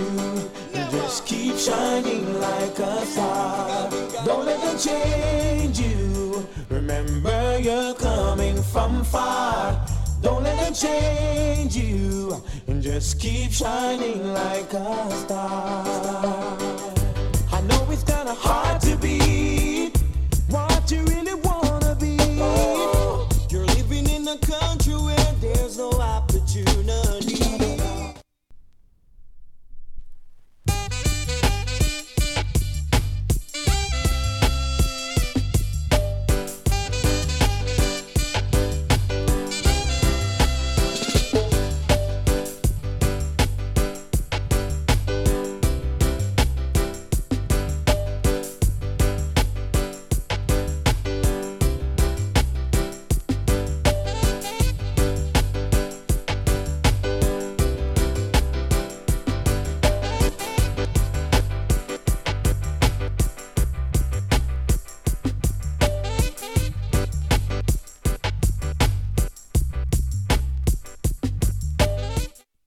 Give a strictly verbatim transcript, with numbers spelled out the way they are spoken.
you. Just keep shining like a star. Don't let them change you. Remember you're coming from far. Don't let them change you. And just keep shining like a star. I know it's kinda hard to be what you really wanna be. You're living in a country